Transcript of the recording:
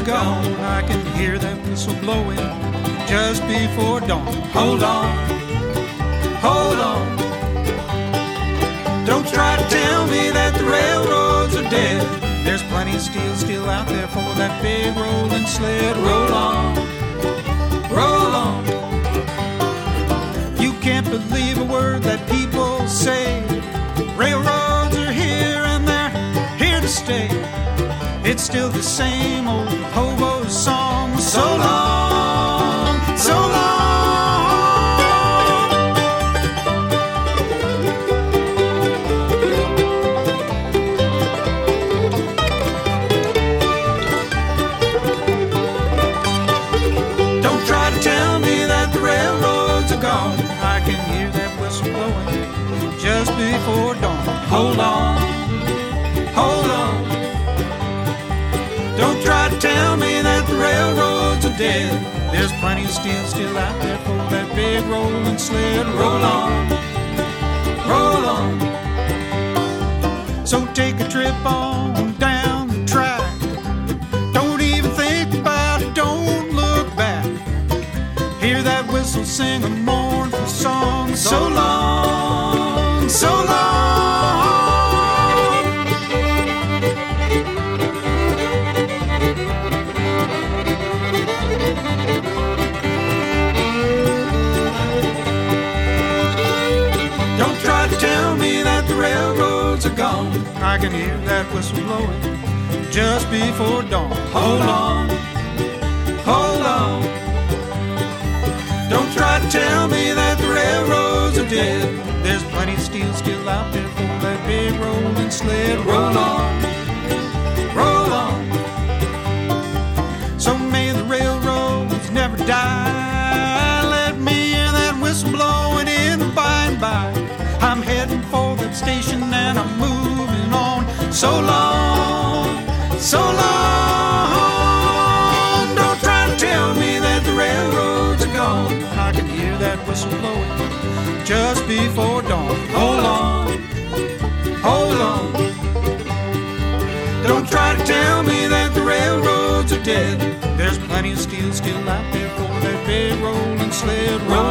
are gone. I can hear that whistle blowing just before dawn. Hold on, hold on. Don't try to tell me that the railroads are dead. There's plenty of steel still out there for that big rolling sled. Roll on, roll on. You can't believe a word that people say. Railroads are here and they're here to stay. It's still the same old hobo song. So long, so long. Don't try to tell me that the railroads are gone. I can hear that whistle blowing just before dawn. Hold on, hold on. Don't try to tell me that the railroads are dead. There's plenty of steel still out there for that big rolling sled. Roll on, roll on. So take a trip on down the track. Don't even think about it, don't look back. Hear that whistle sing a mournful song. So long, so long. Don't try to tell me that the railroads are gone. I can hear that whistle blowing just before dawn. Hold on, hold on. Don't try to tell me that the railroads are dead. There's plenty of steel still out there for that big rolling sled. Roll on, roll on. So may the railroads never die. Let me hear that whistle blowing in the by and by. I'm heading for that station and I'm moving on. So long, so long. Don't try to tell me that the railroads are gone. I can hear that whistle blowing just before dawn. Hold on, hold on. Don't try to tell me that the railroads are dead. There's plenty of steel still out there for that big rolling sled. Roll